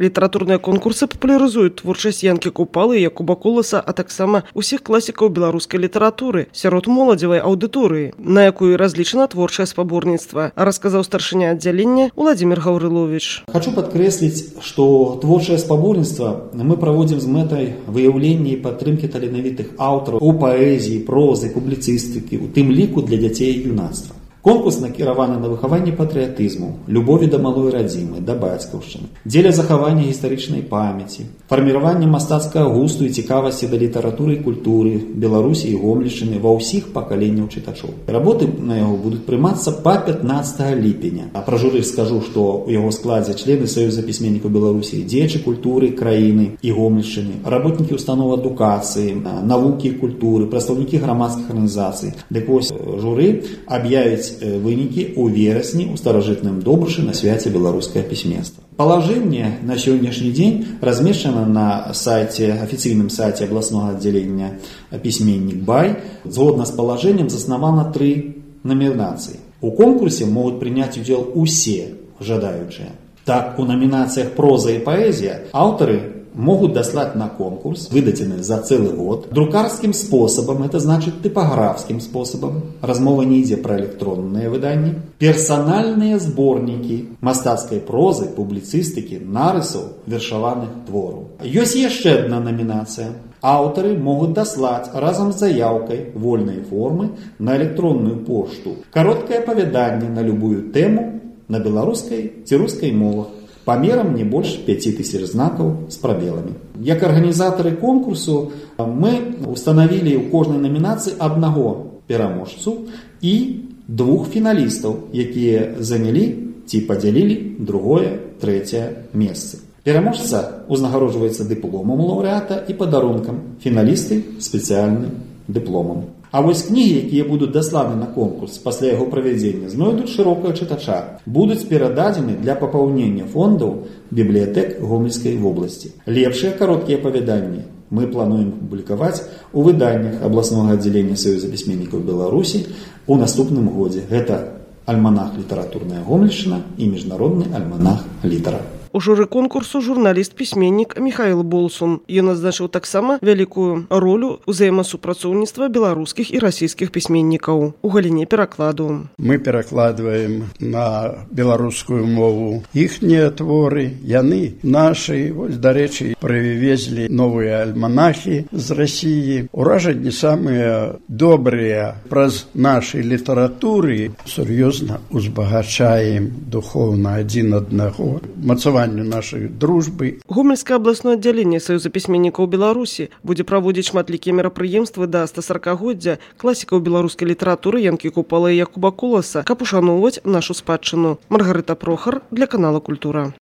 Літаратурныя конкурсы папулярызуюць творчасць Янкі Купалы і Якуба Коласа, а таксама усіх класікаў беларускай літаратуры сярод моладзевай аўдыторыі, на якую разлічана творчае спаборніцтва, расказаў старшыня аддзялення Владимир Гаўрылович. Хочу падкрэсліць, што творчае спаборніцтва мы праводзім з мэтай выяўлення і падтрымкі таленавітых аўтараў у паэзіі, прозы, публіцыстыкі, у тым ліку для дзяцей і юнацтва. Конкурс накіраваны на выхаванне патрыятызму, любові да малой радзімы, да бацькаўшчыны, дзеля захавання гістарычнай памяці, фарміравання мастацкага густу і цікавасці да літаратуры і культуры Беларусі і Гомельшчыны ва ўсіх пакаленняў чытачоў. Работы на яго будуць прымацца па 15 ліпеня. А пра журы скажу, што ў яго складзе члены Саюза пісьменнікаў Беларусі, дзеячы культуры краіны і Гомельшчыны, работнікі устаноў адукацыі, навукі і культуры, прадстаўнікі грамадскіх арганізацый. Дык вось журы аб'явіць вынікі ў верасні ў старажытным Добрушы на свяце беларускае пісьменства. Палажэнне на сённяшні дзень размешчана на сайце, афіцыйным сайце абласнога аддзялення пісьменнік Бай. Згодна з палажэннем заснавана 3 намінацыі. У конкурсе могуць прыняць удзел усе жадаючыя. Так, у намінацыях проза і паэзія аўтары могут даслать на конкурс, выдадзены за целый год, друкарским способом, это значит типографским способом, размова не ідзе про электронные выданні, персональные сборники мастацкай прозы, публіцыстыкі, нарысаў, вершаваных твораў. Ёсць яшчэ одна номинация. Аўтары могуць даслаць разам з заяўкай вольнай формы на электронную пошту кароткае апавяданне на любую тэму на беларускай ці рускай мовах, памерам не больш 5000 знакаў з прабеламі. Як арганізатары конкурсу мы установілі ў кожнай намінацыі аднаго пераможцу і 2 фіналістаў, якія занялі ці падзялілі другое, трэцяе месцы. Пераможца узнагароджваецца дыпломам лаўрэата і падарункам, фіналісты спецыяльным дыпломам. А вось кнігі, якія будуць дасланы на конкурс пасля яго правядзення, знойдуць шырокага чытача, будуць перададзены для папаўнення фондаў бібліятэк Гомельскай вобласці. Лепшыя кароткія апавяданні мы плануем публікаваць у выданнях абласнога аддзялення Саюза пісьменнікаў Беларусі у наступным годзе. Гэта альманах «Літаратурная Гомельшчына» і міжнародны альманах «Літара». У журы конкурсу журналіст-пісьменнік Михаил Болсун. Ён адзначыў таксама вялікую ролю ўзаемасупрацоўніцтва беларускіх і расійскіх пісьменнікаў у галіне перакладу. Мы перакладваем на беларускую мову іхнія творы, яны нашы. Вось, дарэчы, прывезлі новыя альманахі з Расіі. Уражанні самыя добрыя праз нашай літаратуры. Сур'ёзна узбагачаем духоўна адзін аднаго. Мацаванне нашай дружбы. Гомельскае абласное аддзяленне Саюза пісьменнікаў Беларусі будзе праводзіць шматлікія мерапрыемствы да 140-годдзя класікаў беларускай літаратуры Янкі Купалы і Якуба Коласа, каб ушаноўваць нашу спадчыну. Маргарыта Прохар для канала Культура.